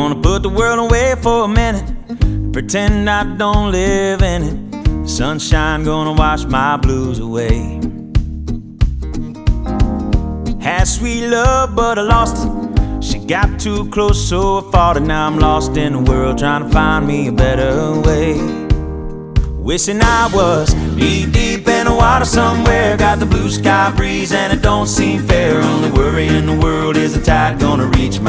Gonna put the world away for a minute, pretend I don't live in it. Sunshine gonna wash my blues away. Had sweet love but I lost it. She got too close so I fought it. Now I'm lost in the world trying to find me a better way. Wishing I was deep, deep in the water somewhere. Got the blue sky breeze and it don't seem fair. Only worry in the world is the tide gonna reach my